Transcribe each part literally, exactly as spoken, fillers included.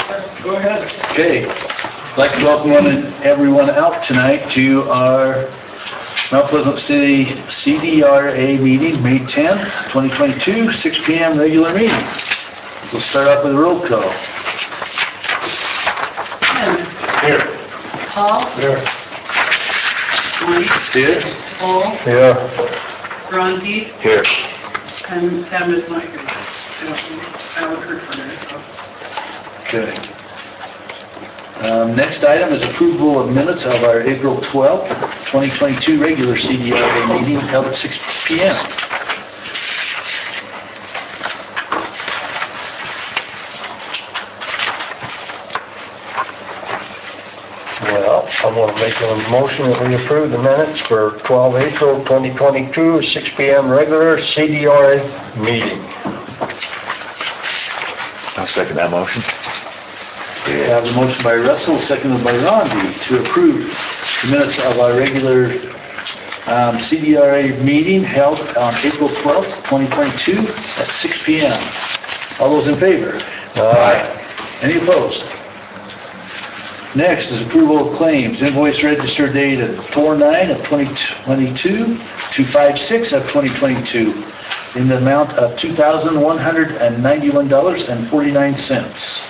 Go ahead. Okay, I'd like to welcome everyone out tonight to our Mount Pleasant City C D R A meeting, May tenth, twenty twenty-two, six p m regular meeting. We'll start off with a roll call. Ken. Here. Paul. Here. Mike. Here. Paul. Here. Bronte. Here. And Sam is not here. I don't know. I haven't heard from her, so. Okay. Um, next item is approval of minutes of our April twelfth, twenty twenty-two regular C D R A meeting held at six p m Well, I'm going to make a motion that we approve the minutes for twelve April twenty twenty-two, six p m regular C D R A meeting. I'll second that motion. Okay, I have a motion by Russell, seconded by Rondi, to approve the minutes of our regular um, C D R A meeting held on April twelfth, twenty twenty-two at six p m All those in favor? Aye. Any opposed? Next is approval of claims. Invoice register dated four nine of twenty twenty-two to five six of twenty twenty-two in the amount of two thousand one hundred ninety-one dollars and forty-nine cents.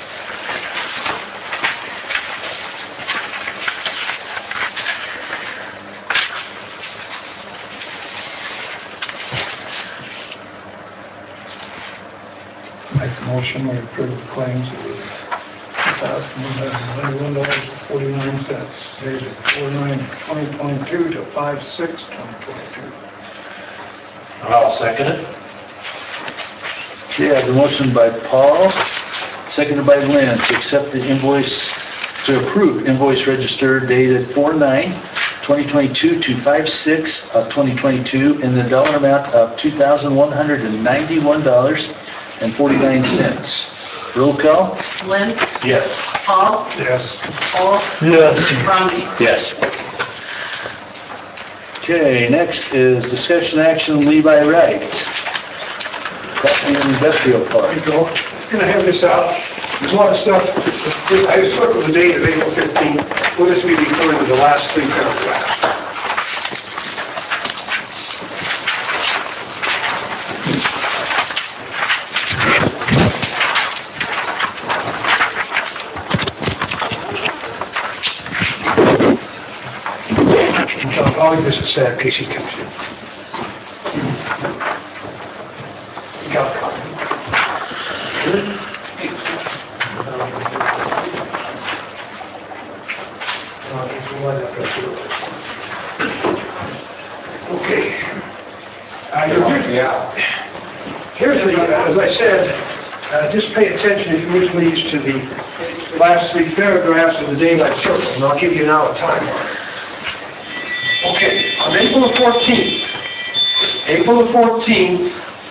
Make a motion, we approve the claims of two thousand one hundred ninety-one dollars and forty-nine cents dated four nine twenty twenty-two to five six twenty twenty-two. I'll second it. Okay, I have a motion by Paul, seconded by Lynn, to accept the invoice, to approve invoice register dated four nine twenty twenty-two to five six of twenty twenty-two in the dollar amount of two thousand one hundred ninety-one dollars and forty-nine cents. Roll call? Lynn. Yes. Paul. Yes. Paul. Yes. Bronte. Yes. Okay, next is discussion action Levi Wright, Property and Industrial Park. you go. Gonna have this out. There's a lot of stuff. I just looked at the date of April fifteenth. We'll just be referring to the last three paragraphs. I'll leave this aside in case he comes in. You got a copy? Okay. Uh, yeah. Here's the, uh, as I said, uh, just pay attention, if you would please, to the last three paragraphs of the date I circled, and I'll give you now a timeline. Okay, on April the fourteenth, April the fourteenth,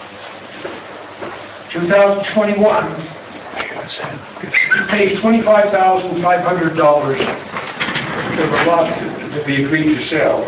two thousand twenty-one, you paid twenty-five thousand five hundred dollars for the lot that we agreed to sell.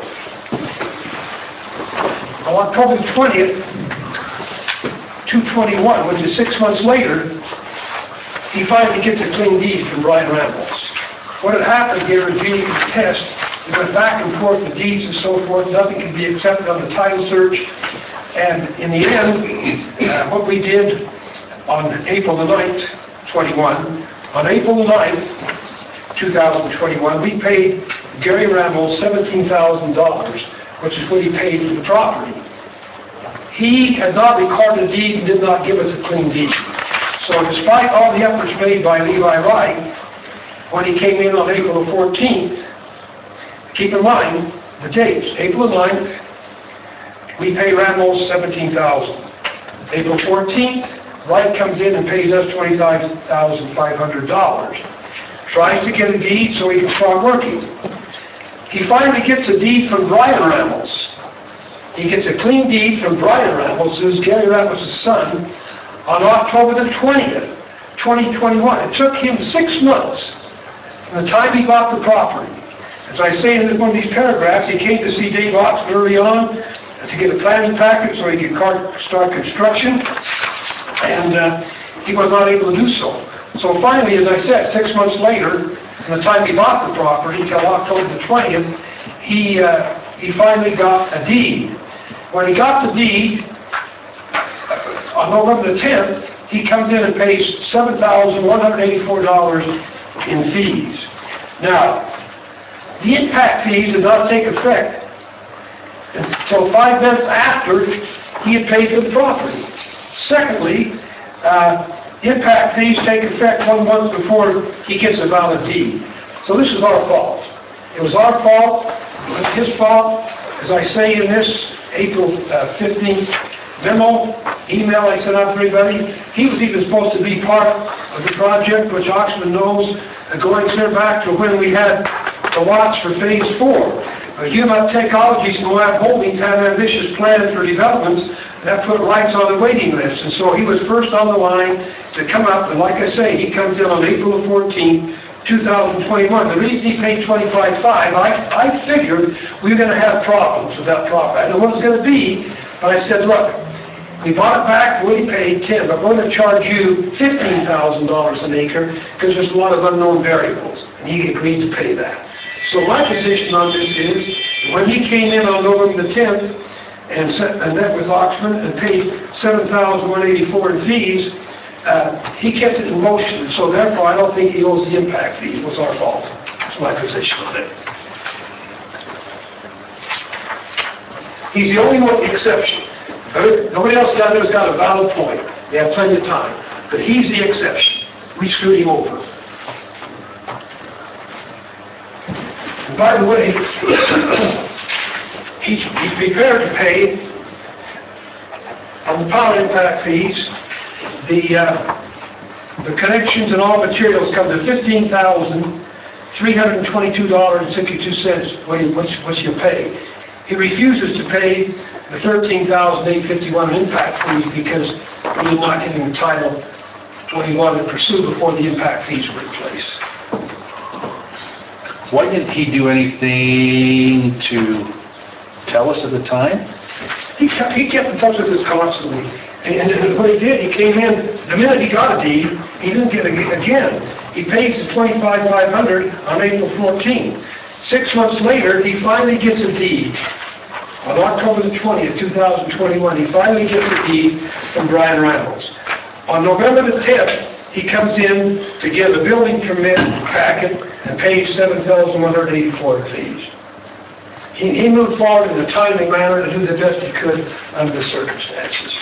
On October the twentieth, two twenty-one, which is six months later, he finally gets a clean deed from Brian Ramos. What had happened here, in reviewing the test, we went back and forth with deeds and so forth, nothing could be accepted on the title search, and in the end, uh, what we did on April the ninth, twenty-one, on April the ninth, two thousand twenty-one, we paid Gary Ramos seventeen thousand dollars, which is what he paid for the property. He had not recorded a deed and did not give us a clean deed. So despite all the efforts made by Levi Wright, when he came in on April the fourteenth, keep in mind the dates, April the ninth, we pay Ramos seventeen thousand dollars. April fourteenth, Wright comes in and pays us twenty-five thousand five hundred dollars. Tries to get a deed so he can start working. He finally gets a deed from Brian Ramos. He gets a clean deed from Brian Ramos, who's Gary Ramos' son, on October the twentieth, twenty twenty-one. It took him six months from the time he bought the property. As I say in one of these paragraphs, he came to see Dave Oxman early on to get a planning package so he could start construction, and uh, he was not able to do so. So finally, as I said, six months later, from the time he bought the property till October the twentieth, he, uh, he finally got a deed. When he got the deed, on November the tenth, he comes in and pays seven thousand one hundred eighty-four dollars in fees. Now, the impact fees did not take effect until five months after he had paid for the property. Secondly, uh, impact fees take effect one month before he gets a valid deed. So this is our fault. It was our fault, it was his fault, as I say in this April fifteenth memo, email I sent out to everybody. He was even supposed to be part of the project, which Oxman knows, uh, going clear back to when we had the lots for phase four. Uh, Human Technologies and Moab Holdings had an ambitious plan for developments that put rights on the waiting list. And so he was first on the line to come up, and like I say, he comes in on April fourteenth, two thousand twenty-one. The reason he paid twenty-five five, I, I figured we were going to have problems with that property. I didn't know what it was going to be, but I said, look, we bought it back for what he paid, ten, but we're going to charge you fifteen thousand dollars an acre because there's a lot of unknown variables. And he agreed to pay that. So my position on this is, when he came in on November the tenth and, set, and met with Oxman and paid seven thousand one hundred eighty-four dollars in fees, uh, he kept it in motion. So therefore, I don't think he owes the impact fee. It was our fault. That's my position on it. He's the only one exception. Nobody else down there has got a valid point. They have plenty of time. But he's the exception. We screwed him over. And by the way, he's, he's prepared to pay on the power impact fees. The, uh, the connections and all materials come to fifteen thousand three hundred twenty-two dollars and sixty-two cents, which you pay. He refuses to pay the thirteen thousand eight hundred fifty-one dollars in impact fees because we did not give him the title what he wanted to pursue before the impact fees were in place. Why didn't he do anything to tell us at the time? He kept, he kept in touch with us constantly. And, and what he did, he came in, the minute he got a deed, he didn't get it again. He pays the twenty-five thousand five hundred dollars on April fourteenth. Six months later, he finally gets a deed. On October the twentieth, two thousand twenty-one, he finally gets a deed from Brian Reynolds. On November the tenth, he comes in to get a building permit packet and pays seven thousand one hundred eighty-four dollars in fees. He, he moved forward in a timely manner to do the best he could under the circumstances.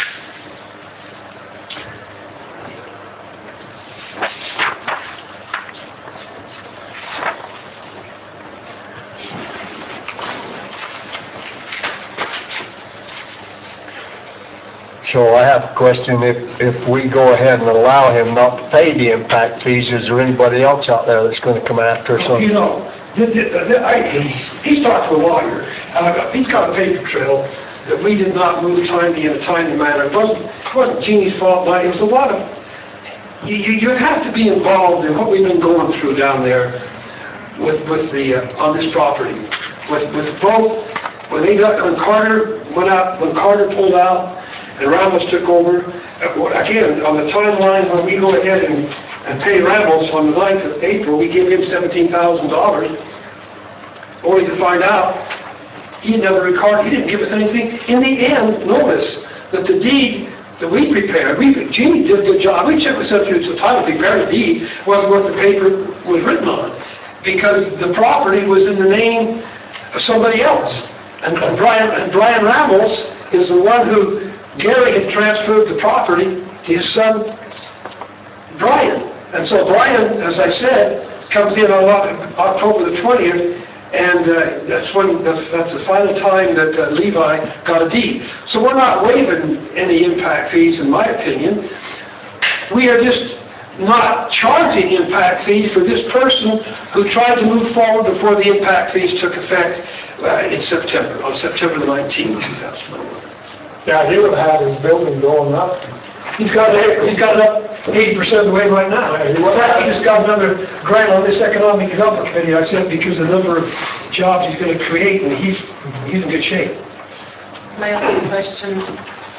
So I have a question, if, if we go ahead and allow him not to pay the impact fees, is there anybody else out there that's going to come after us? You know, the, the, the, I, he's, he's talked to a lawyer. Uh, he's got a paper trail that we did not move timely in a timely manner. It wasn't, it wasn't Jeannie's fault, but it was a lot of, you, you, you have to be involved in what we've been going through down there with, with the, uh, on this property. With, with both, when they got, when Carter went out, when Carter pulled out, and Ramos took over. Again, on the timeline when we go ahead and, and pay Ramos on the ninth of April, we give him seventeen thousand dollars, only to find out he never recorded, he didn't give us anything. In the end, notice that the deed that we prepared, we, Jeannie did a good job. We checked with Secretary of Title, prepared a deed, wasn't worth the paper was written on, because the property was in the name of somebody else. And, and, Brian, and Brian Ramos is the one who Gary had transferred the property to his son, Brian. And so Brian, as I said, comes in on October the twentieth, and uh, that's when that's, that's the final time that uh, Levi got a deed. So we're not waiving any impact fees, in my opinion. We are just not charging impact fees for this person who tried to move forward before the impact fees took effect uh, in September, on September the nineteenth, two thousand twenty-one. Yeah, he would have had his building going up. He's got it, he's got it up eighty percent of the way right now. In fact, he just got another grant on this Economic Development Committee, I said, because of the number of jobs he's going to create, and he's, he's in good shape. My only question,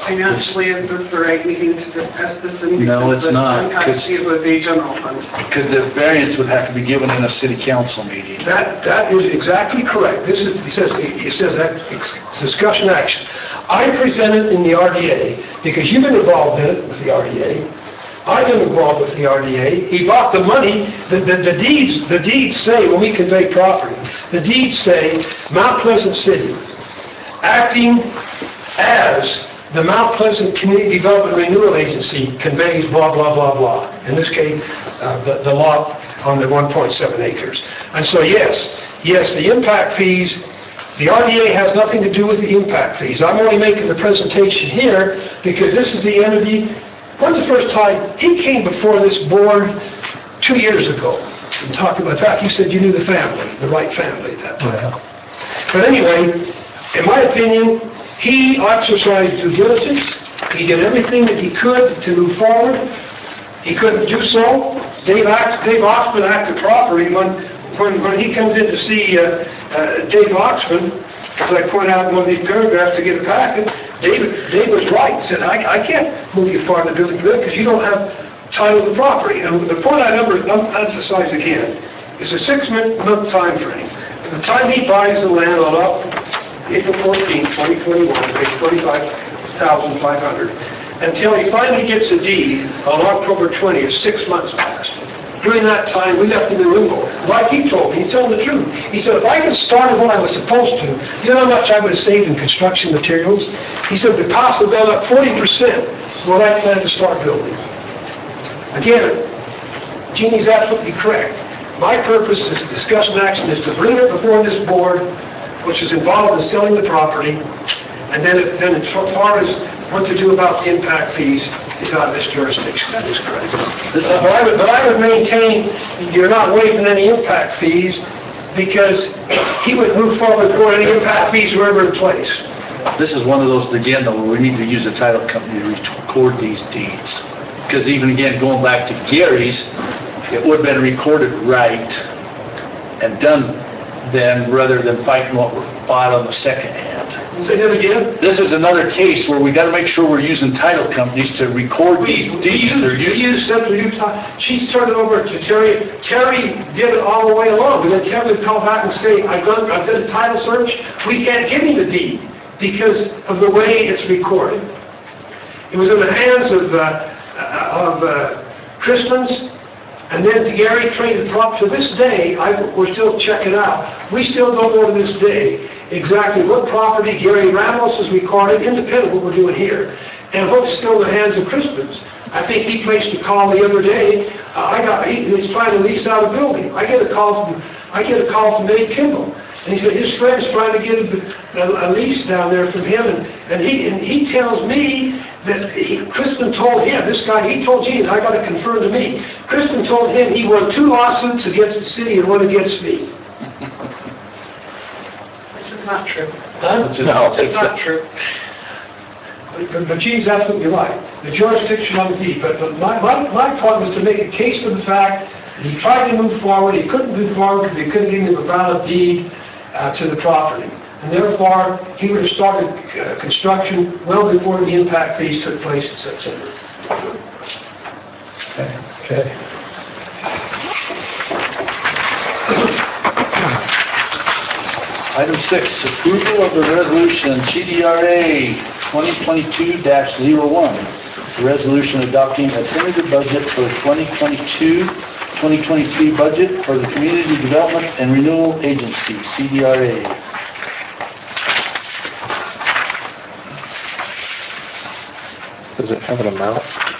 Financially, is this the right meeting to discuss this? in? No, Because it's the not, impact 'cause- fees would be general fund. Because the variance would have to be given in a city council meeting. That, that is exactly correct. This is, it says, it says that it's discussion action. I presented in the R D A, because you've been involved in it with the R D A. I've been involved with the R D A. He bought the money, the, the, the deeds, the deeds say, when we convey property, the deeds say Mount Pleasant City, acting as the Mount Pleasant Community Development Renewal Agency conveys blah, blah, blah, blah. In this case, uh, the, the lot on the one point seven acres. And so yes, yes, the impact fees, the R D A has nothing to do with the impact fees. I'm only making the presentation here because this is the entity. When's the first time he came before this board? Two years ago. And talking about that, you said you knew the family, the right family at that time. But anyway, in my opinion, he exercised due diligence. He did everything that he could to move forward. He couldn't do so. Dave, Ox- Dave Oxman acted properly when, when, when he comes in to see uh, uh, Dave Oxman, as I point out in one of these paragraphs to get a packet, Dave, Dave was right. He said, I, I can't move you far in the building permit because you don't have title of the property. And the point I number, emphasize again is a six-month time frame. From the time he buys the land on up April fourteenth, twenty twenty-one, pays twenty-five thousand five hundred dollars, until he finally gets a deed on October twentieth, six months passed. During that time, we left him in limbo. Like he told me, he's telling the truth. He said, if I could start when I was supposed to, you know how much I would have saved in construction materials? He said, the cost would have gone up forty percent when I planned to start building. Again, Jeannie's absolutely correct. My purpose is discussion action is to bring it before this board, which is involved in selling the property, and then, it, then as far as what to do about the impact fees is out of this jurisdiction. That is correct. But I would, but I would maintain you're not waiving any impact fees because he would move forward before any impact fees were ever in place. This is one of those, again, though, where we need to use a title company to record these deeds. Because even again, going back to Gary's, it would have been recorded right and done then, rather than fighting what was fought on the second hand. Say that again? This is another case where we got to make sure we're using title companies to record these deeds. Or We use use Central Utah. She's turned it over to Terry. Terry did it all the way along. And then Terry would call back and say, I've done, I've done a title search. We can't give him the deed because of the way it's recorded. It was in the hands of, uh, of uh, Christians. And then Gary traded prop. To this day, I, we're still checking out. We still don't know to this day exactly what property Gary Ramos has recorded, independent of what we're doing here, and what's still in the hands of Crispin's. I think he placed a call the other day. Uh, I got, he, he was trying to lease out a building. I get a call from, I get a call from Dave Kimball. And he said his friend's trying to get a, a, a lease down there from him. And, and, he, and he tells me that he, Crispin told him, this guy, he told Gene, I got to confirm to me, Crispin told him he won two lawsuits against the city and one against me. Which is not true. Huh? no, It's not true. But, but Gene's absolutely right. The jurisdiction of the deed. But, but my, my, my point was to make a case for the fact that he tried to move forward, he couldn't move forward because he couldn't give him a valid deed uh, to the property. And therefore, he would have started uh, construction well before the impact fees took place in September. Okay. Item six, approval of the resolution C D R A twenty twenty-two dash zero one. Resolution adopting a tentative budget for the twenty twenty-two twenty twenty-three budget for the Community Development and Renewal Agency, C D R A. Does it have an amount?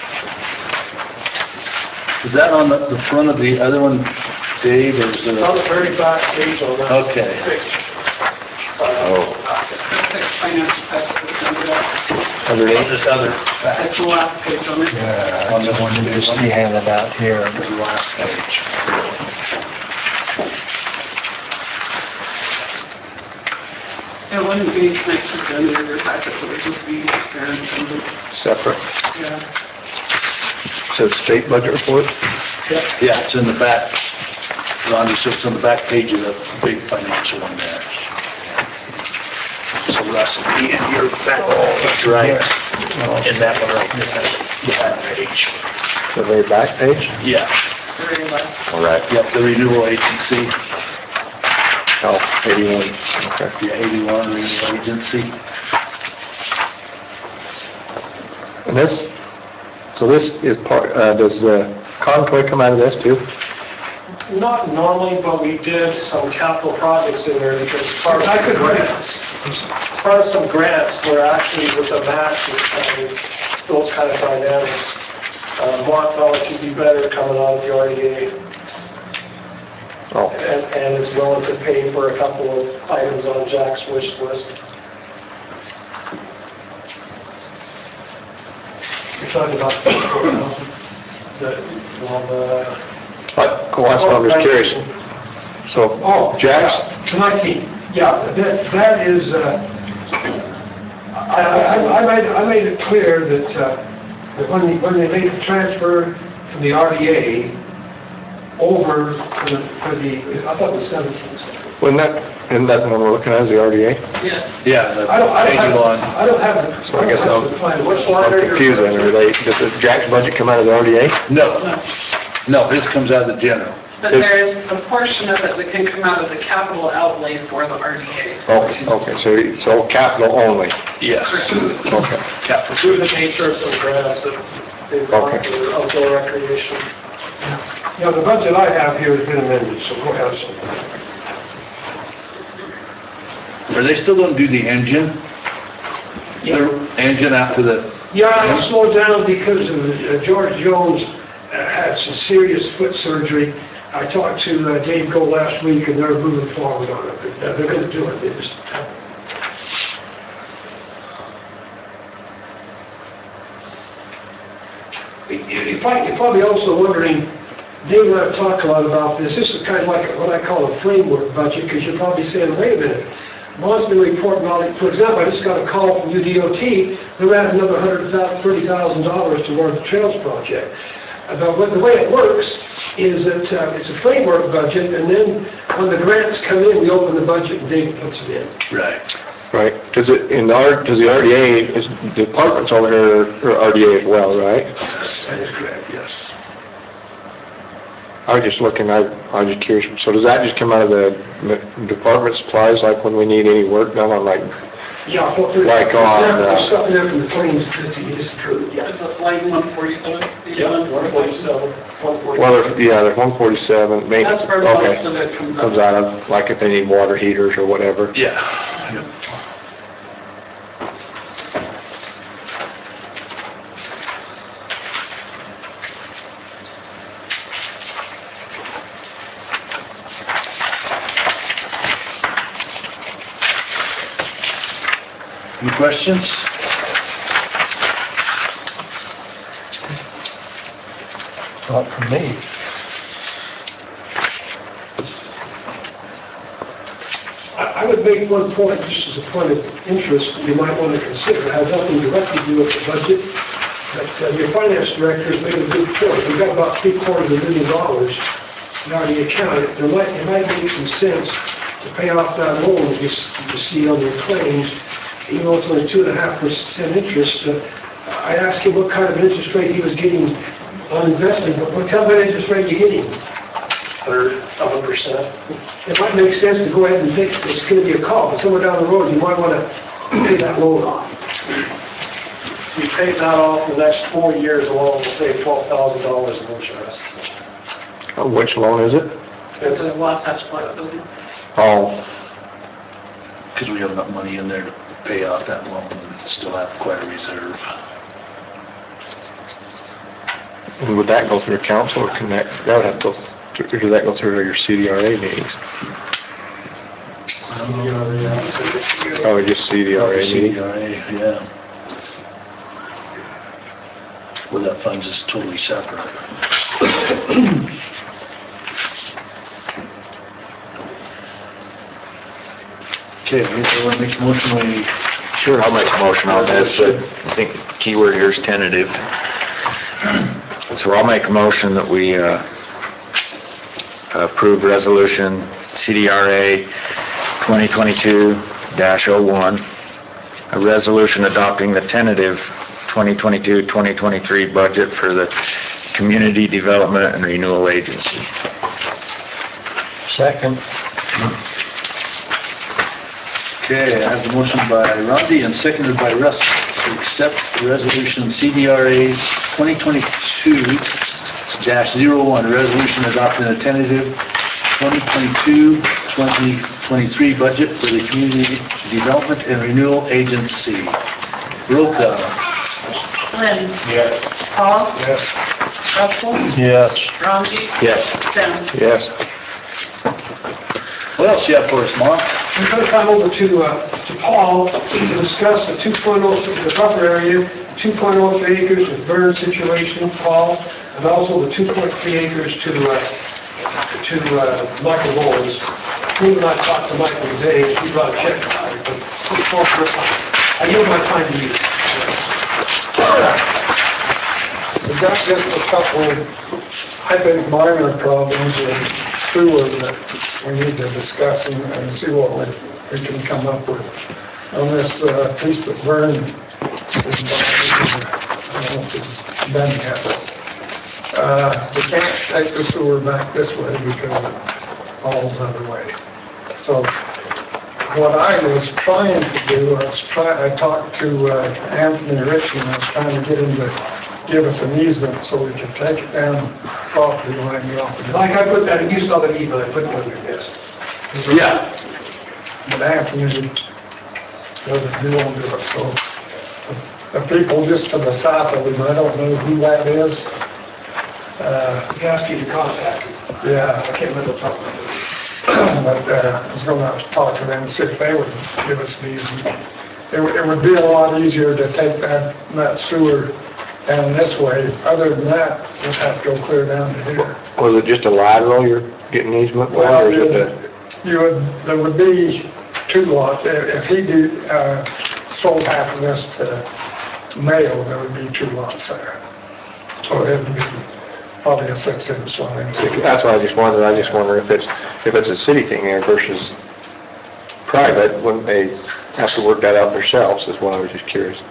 Is that on the the front of the other one, Dave, or is it? It's on the very back page on that. Okay. Oh, Fixed financial package, remember that? underneath? This other, That's the last page on it. Yeah, the one that just be handed out here. this is the last page. It wouldn't be connected to any of your packets, it would just be there and, Separate. yeah. Says state budget report. Yeah, it's in the back. Lonnie, so it's on the back page of the big financial one there. So Russ, be in your back, that's right. In that one right there, the back page. The very back page? Yeah, Very much. All right. yep, the renewal agency, Oh, eighty-one, okay. the eighty-one renewal agency. And this, so this is part, uh, does the Contoy come out of this too? Not normally, but we did some capital projects in there because part of, I could grants, part of some grants were actually with a match and those kind of dynamics. Uh, Mont felt it could be better coming out of the R D A Oh, and, and is willing to pay for a couple of items on Jack's wish list. You're talking about the, well, the. but, well, that's what I'm just curious. So, Oh, Jack's, yeah, nineteen, yeah, that, that is, uh, I, I, I made, I made it clear that, uh, that when they, when they made the transfer from the R D A over for the, for the, I thought it was seventeen. wasn't that, isn't that the one we're looking at, is the R D A? Yes. Yeah, the I don't, I don't have, eighty-one. I don't have the. So I guess don't I'll- have the plan. Which line I'm are you confused then, referring are to? they, does the Jack's budget come out of the R D A? No, No. no, this comes out of the general. But there's a portion of it that can come out of the capital outlay for the R D A. Okay, okay, so it's all capital only, Yes. okay. Capital. Through the nature of some grants that they've got Okay. for outdoor recreation. Yeah, the budget I have here has been amended, so go ahead. Are they still gonna do the engine? Yeah. The engine after the, Yeah, I slowed down because of uh, George Jones uh, had some serious foot surgery. I talked to uh, Dave Gold last week and they're moving forward on it. Uh, They're gonna do it, they just. You're probably you're probably also wondering, Dave and I have talked a lot about this. This is kind of like what I call a framework budget, because you're probably saying, wait a minute, Bond's been reporting all, for example, I just got a call from U D O T, they're adding another one hundred thirty thousand dollars toward the Trails project. Uh, But the way it works is that uh, it's a framework budget, and then when the grants come in, we open the budget and David puts it in. right. Right, does it, in the R, does the R D A, is, the departments over here are R D A as well, right? Yes, that is correct, yes. I was just looking, I, I was just curious, so does that just come out of the the department supplies, like when we need any work done on like, Yeah, for, for, Like for on, example, uh, there's stuff in there from the claims that you just approved, yeah. Is it line one forty-seven? one forty-seven, one forty-seven. well, there's, yeah, there's one forty-seven, maintenance, That's where okay. most of it comes Comes out. out of, like if they need water heaters or whatever. Yeah. Any questions? Not from me. I I would make one point, just as a point of interest, you might want to consider, it has nothing directly to do with the budget, but uh, your finance director has made a good point. We've got about three quarters of a million dollars in already accounted. There might, it might make some sense to pay off that loan that you s- you see on your claims, even though it's only two and a half percent interest. uh, I asked him what kind of interest rate he was getting on investing, but what kind of interest rate you getting? Third of a percent. It might make sense to go ahead and take, it's gonna be a call, but somewhere down the road, you might wanna pay that loan off. You pay that off the next four years alone, we'll save twelve thousand dollars in interest. Oh, which loan is it? It's It's, the Wasatch Block building. Oh, Because we have enough money in there to pay off that loan and still have quite a reserve. and would that go through council or connect, that would have to, go through- or does that go through your C D R A meetings? you know, the, uh, Probably just C D R A C meetings. D R A, yeah. Well, that fund's is totally separate. Okay, anyone make a motion, we, Sure, I'll make a motion on this. I think the keyword here is tentative. So I'll make a motion that we uh, approve resolution C D R A twenty twenty-two dash oh one, a resolution adopting the tentative twenty twenty-two, twenty twenty-three budget for the Community Development and Renewal Agency. Second. Okay, I have a motion by Rondi and seconded by Russ to accept the resolution C D R A twenty twenty-two dash zero one, resolution adopting a tentative twenty twenty-two, twenty twenty-three budget for the Community Development and Renewal Agency. Roll call. Lynn. Yes. Paul. Yes. Russell. Yes. Rondi. Yes. Sims. Yes. What else you have for us, Mark? We're going to come over to, uh, to Paul to discuss the two point oh, the buffer area, two point oh three acres with burn situation, Paul, and also the two point three acres to, uh, to, uh, Michael Bowles. We and I talked to Michael today, he brought a check about it, but Paul, I yield my time to you. We've got just a couple, I think, minor problems in sewer that we need to discuss and, and see what we, we can come up with. On this uh, piece that burned, this is, I don't know if it's done yet. Uh, we can't take the sewer back this way because it falls the other way. So what I was trying to do, I was trying, I talked to uh, Anthony Richmond, I was trying to get him to give us an easement so we can take it down property line. Like I put that, you saw the email I put on your desk. Yeah. But Anthony doesn't, he won't do it, so. The the people just to the south of him, I don't know who that is. Uh, He asked you to contact him. yeah, I can't remember talking about it. but uh, I was gonna have to talk to them and see if they would give us the easement. It would, it would be a lot easier to take that, that sewer down this way. Other than that, we'd have to go clear down to here. Was it just a lateral you're getting easement for, Well, or is you it would, you would, there would be two lots. If he did, uh, sold half of this to Mayo, there would be two lots there. So it'd be probably a six inch line. the, that's what I just wondered, I just wonder if it's, if it's a city thing there versus private, wouldn't they have to work that out themselves, is what I was just curious.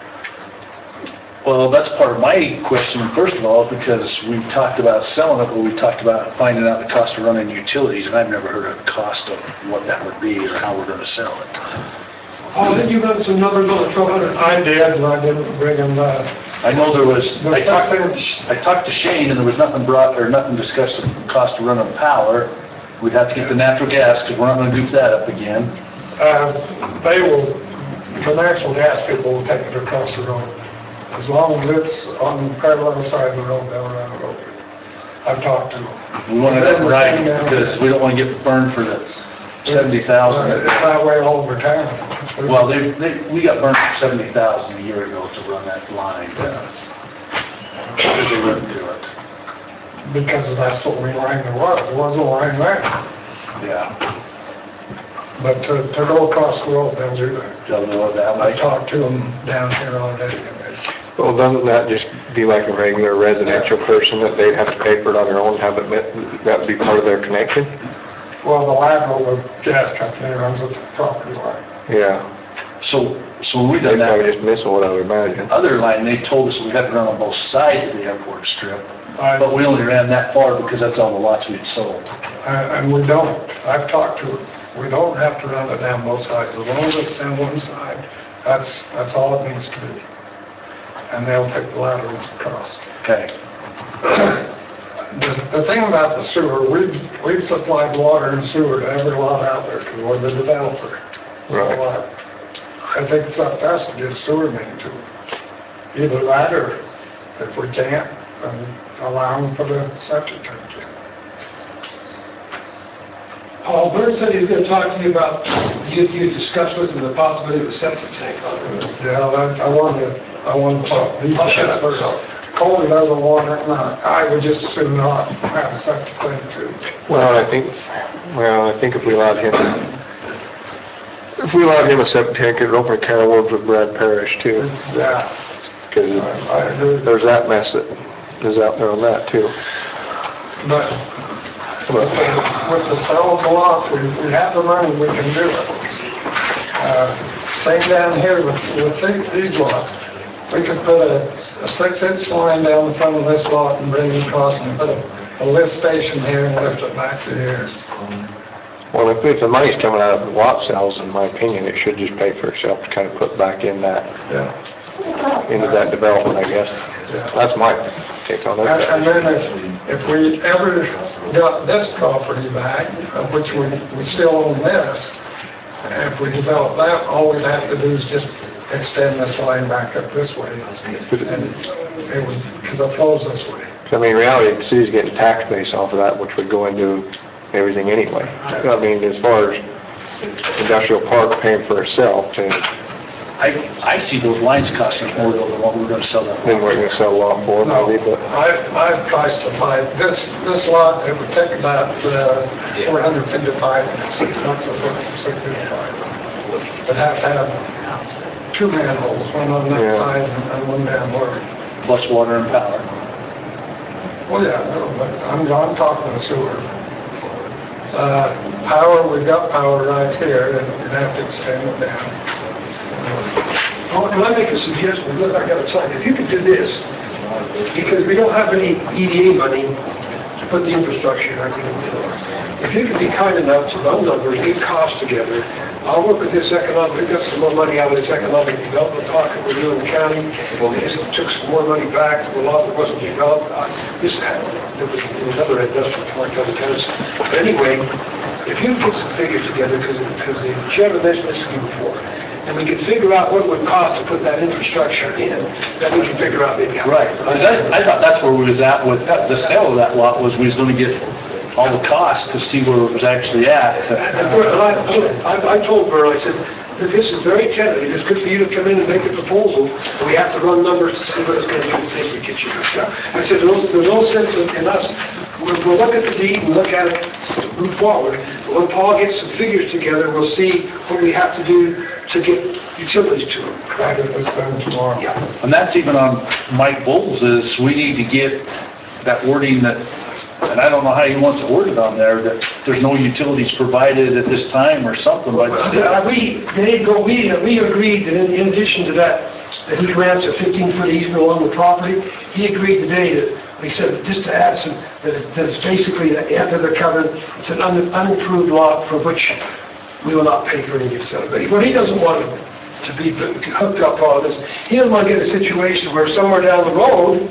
Well, that's part of my question, first of all, because we talked about selling it, but we talked about finding out the cost of running utilities, and I've never heard of the cost of what that would be or how we're gonna sell it. Oh, then you run some numbers on the twelve hundred. I did, and I didn't bring him, uh, I know there was, the I six talked, inch. I talked to Shane, and there was nothing brought, or nothing discussed of cost of running power. We'd have to get the natural gas, because we're not gonna goof that up again. Uh, they will, the natural gas people will take it across the road. As long as it's on the parallel side of the road, they'll run it over. I've talked to them. We wanted that right, because we don't wanna get burned for the seventy Uh, thousand. It's that way all over town. Well, they, they, we got burned for seventy thousand a year ago to run that line, Yeah, because they wouldn't do it. because that's what we line there was, there wasn't a line there. Yeah, But to, to go across the road, they'll do that. they'll do it that I way. talked to them down here already. Well, doesn't that just be like a regular residential person that they'd have to pay for it on their own, have it, met- that would be part of their connection? Well, the lateral, the gas company runs at the property line. Yeah, So, so when we they'd done probably that just miss what I would imagine. other line, they told us we had to run on both sides of the airport strip, I- but we only ran that far because that's all the lots we'd sold. And and we don't, I've talked to them, we don't have to run it down both sides, as long as it's down one side, that's, that's all it needs to be. And they'll take the laterals across. Okay, The, the thing about the sewer, we've, we've supplied water and sewer to every lot out there, because we're the developer. So, Right. uh, I think it's up to us to get a sewer main to them. Either that, or if we can't, then allow them to put a septic tank in. Paul Byrd said he was gonna talk to you about, you, you discussed with him the possibility of a septic tank on it. Yeah, that, I wanted to, I wanted to talk these I'll guys shut up, first. so. Colby doesn't want it, and I would just as soon not have a septic tank too. Well, I think, well, I think if we allowed him, if we allowed him a septic tank, it'd open a can of worms with Brad Parrish too. Yeah, Because I, I agree. there's that mess that is out there on that too. But with the, with the sellable lots, we, we have the money, we can do it. Uh, Same down here with, with the- these lots. we could put a, a six-inch line down the front of this lot and bring it across and put a, a lift station here and lift it back to here. Well, if, if the money's coming out of lot sales, in my opinion, it should just pay for itself to kind of put back in that, Yeah. into that development, I guess. Yeah. That's my take on And, and it. then if, if we ever got this property back, uh, which we, we still own this, if we develop that, all we'd have to do is just extend this line back up this way. And it would, because it flows this way. I mean, in reality, the city's getting tax base off of that, which would go into everything anyway. I mean, as far as industrial park paying for itself, and I, I see those lines costing more than what we're gonna sell them. then we're gonna sell a lot more No, maybe, but I, I priced to buy, this, this lot, it would take about, uh, four hundred fifty pipe, six bucks a foot for six inch pipe. It'd have to have two manholes, one on that Yeah. side and one down lower. Plus water and power. Well, yeah, no, but I'm, I'm talking sewer. Uh, power, we've got power right here, and you'd have to extend it down. Oh, can I make a suggestion? Look, I got time. If you could do this, because we don't have any E D A money to put the infrastructure in our community. If you could be kind enough to run numbers, get costs together, I'll work with this economic, we've got some more money out of this economic development talk that we're doing in the county. We just took some more money back from a lot that wasn't developed. Uh, This happened, there was another industrial park down the coast. But anyway, if you get some figures together, because the chairman mentioned this to me before, and we can figure out what it would cost to put that infrastructure in, then we can figure out maybe how. Right, because I, I thought that's where we was at with the sale of that lot, was we was gonna get all the costs to see where it was actually at. to- And Vern, I, I, I told Vern, I said, that this is very tentative, it's good for you to come in and make a proposal, and we have to run numbers to see what it's gonna do to think we get you. I said, there's no, there's no sense in in us, we'll, we'll look at the deed and look at it, move forward, but when Paul gets some figures together, we'll see what we have to do to get utilities to them. I'll get this done tomorrow. Yeah. And that's even on Mike Bowles, is we need to get that wording that, and I don't know how he wants it worded on there, that there's no utilities provided at this time or something, but Uh, We, Dave, go, we, we agreed that in in addition to that, that he grants a fifteen foot easement along the property, he agreed today that, he said, just to add some, that it- that it's basically, after the covenant, it's an un- unimproved lot for which we will not pay for any utility. But he doesn't want to be hooked up on this. He doesn't want to get a situation where somewhere down the road,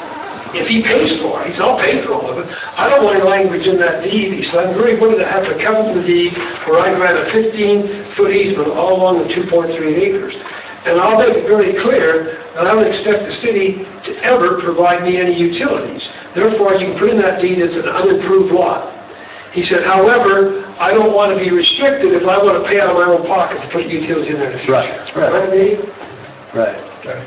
if he pays for it, he said, I'll pay for all of it. I don't want any language in that deed. He said, I'm very willing to have to come to the deed where I grant a fifteen foot easement all along the two point three eight acres. And I'll make it very clear that I don't expect the city to ever provide me any utilities. Therefore, you can put in that deed it's an unimproved lot. He said, however, I don't want to be restricted if I want to pay out of my own pocket to put utilities in there in the future. Right, right. Right, Dave? right. Okay.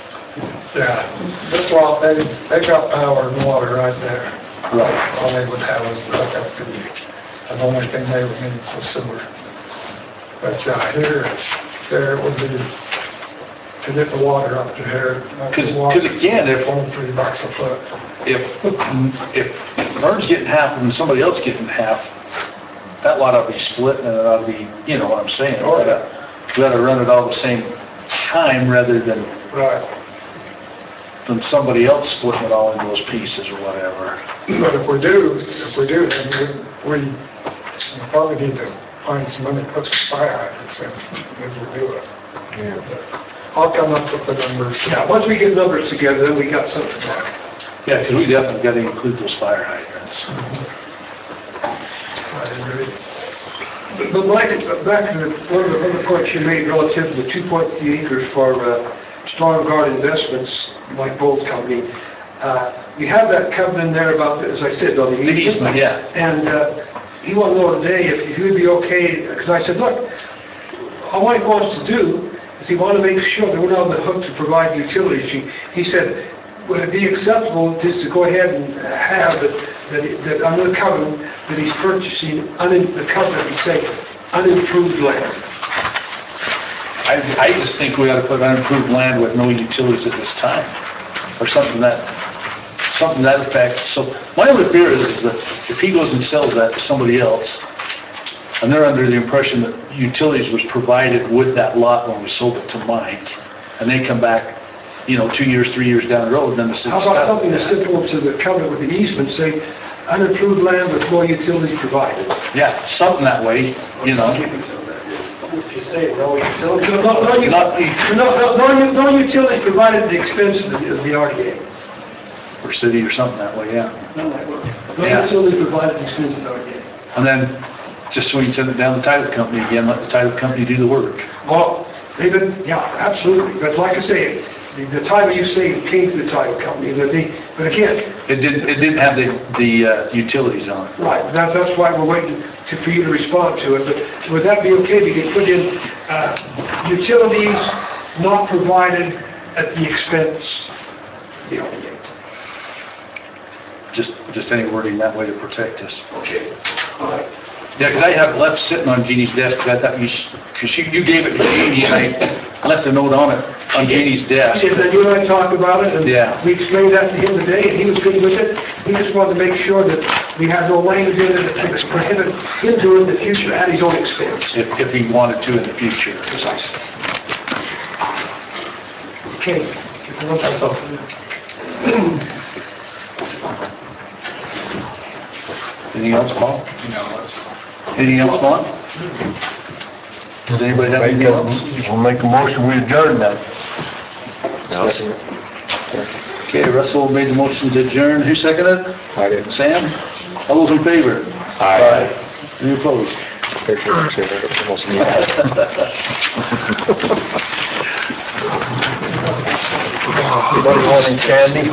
Yeah, this lot, they, they got power and water right there. Right. All they would have is the hookup fee. And the only thing they would need is the sewer. But yeah, here, there would be, to get the water up to here. uh, 'Cause- the water's 'cause again, if- twenty-three bucks a foot. If, if Vern's getting half and somebody else getting half, that lot ought to be split and it ought to be, you know what I'm saying? Oh, yeah. We ought to run it all the same time rather than, Right. than somebody else splitting it all into those pieces or whatever. But if we do, if we do, then we, we probably need to find some money, to put some fire hydrants in as we do it. But I'll come up with the numbers. Yeah, once we get numbers together, then we got something to talk. Yeah, because we definitely got to include those fire hydrants. I agree. But Mike, back to the, one of the, one of the points you made relative to the two point three acres for uh, Strong Guard Investments, Mike Bowles Company. Uh, we have that covenant in there about, the- as I said, on the The easement, yeah. And uh, he wanted to know today if, if you would be okay, because I said, look, all Mike wants to do is he wanted to make sure that we're not on the hook to provide utilities. He, he said, would it be acceptable just to go ahead and have that, that, that under the covenant, that he's purchasing, un- the covenant, we say, unimproved land? I, I just think we ought to put unimproved land with no utilities at this time, or something that, something that effect. So my only fear is, is that if he goes and sells that to somebody else, and they're under the impression that utilities was provided with that lot when we sold it to Mike, and they come back you know, two years, three years down the road, then the city How stops. about something as simple to the covenant with the easement, say, unimproved land with no utilities provided? Yeah, something that way, you know. If you say no utilities. No, no, no, you- Not- no, no, no, no utilities provided at the expense of the, of the R D A. Or city or something that way, yeah. No Yeah. utilities provided at the expense of the R D A. And then just so we can send it down to the title company again, let the title company do the work. Well, they've been, yeah, absolutely, but like I say, the, the title you say came to the title company, but they, but again, It didn't, it didn't have the, the uh, utilities on it. right, that's, that's why we're waiting to, for you to respond to it, but would that be okay, we could put in, uh, utilities not provided at the expense of the R D A? Just, just any wording that way to protect us. Okay, all right. Yeah, because I have it left sitting on Jeannie's desk, because I thought you, because you, you gave it to Jeannie, and I left a note on it, on Jeannie's desk. And then you and I talked about it, and Yeah. we explained that to him today, and he was good with it. He just wanted to make sure that we had no language in it that would prohibit him doing it in the future at his own expense. If, if he wanted to in the future. Precisely. Okay. That's all. Anything else, Paul? No, that's. Anything else, Paul? Does anybody have Make anything a- else? We'll make a motion, we adjourn then. Okay, Russell made the motion to adjourn. Who seconded? I didn't. Sam? All those in favor? Aye. Any opposed? Picture, actually, that almost neat. Anybody want any candy?